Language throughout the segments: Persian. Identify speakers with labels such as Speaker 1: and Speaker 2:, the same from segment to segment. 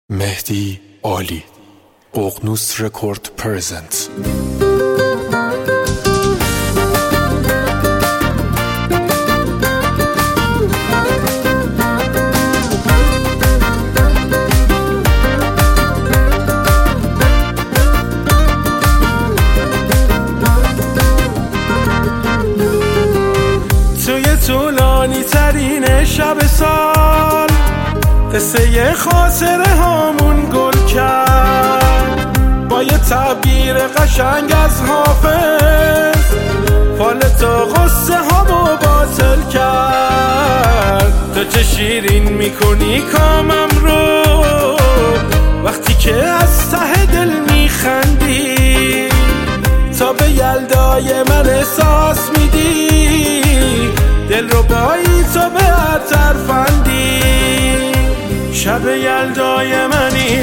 Speaker 1: مهدی عالی ققنوس رکورد پرزنت.
Speaker 2: توی طولانی ترین شب سال قصه خاطره هامون گل کرد با یه تعبیر قشنگ از حافظ فال تا غصه هامو باطل کرد. تو چه شیرین میکنی کامم رو وقتی که از ته دل میخندی، تا به یلدای من احساس میدی دل رو بایی تو به هر طرفندی. شب یلدای منی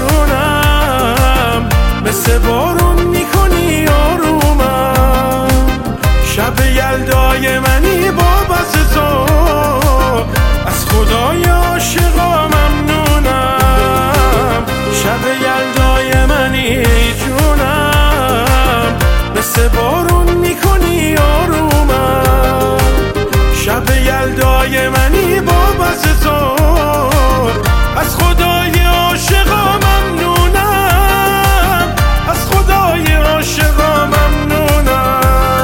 Speaker 2: جونم، مثل بارون میکنی آرومم. شب یلدای منی بابت تو، از خدای عاشقا ممنونم. شب یلدای منی جونم، مثل بارون میکنی آرومم. شب یلدای منی بابت تو، از خدای عاشقا ممنونم. از خدای عاشقا ممنونم.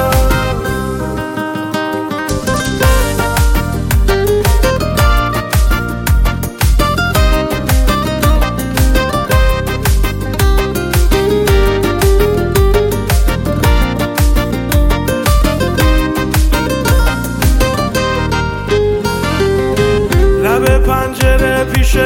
Speaker 2: لب پنجره پیشت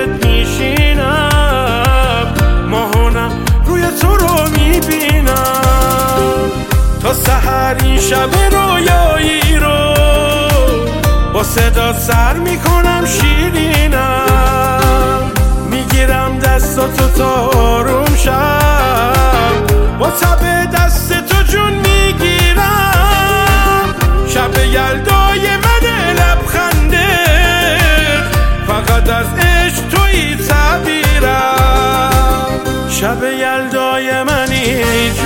Speaker 2: میشینم، ماهانم روی تو رو میبینم. تا سحر این شب رویایی رو با صدا سر میکنم شیرینم. میگیرم دستاتو تا آروم شم، با تب دست تو جون میگیرم. شب یلدای من لبخنده، فقط از عشق توی تعبیرم. شب یلدای منی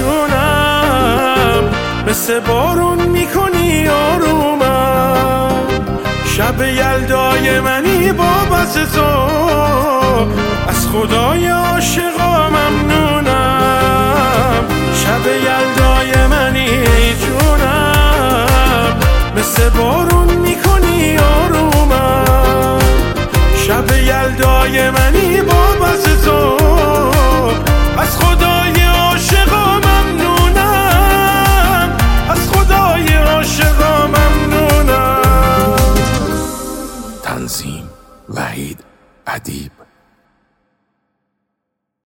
Speaker 2: جونم، مثل بارون میکنی آرومم. شب یلدای منی بابت تو، از خدای عاشقا ممنونم. شب یلدای منی جونم، مثل بارون میکنی آرومم. شب یلدای منی بابت تو، از خدای عاشقا ممنونم. از خدای عاشقا ممنونم.
Speaker 1: تنظیم وحید ادیب.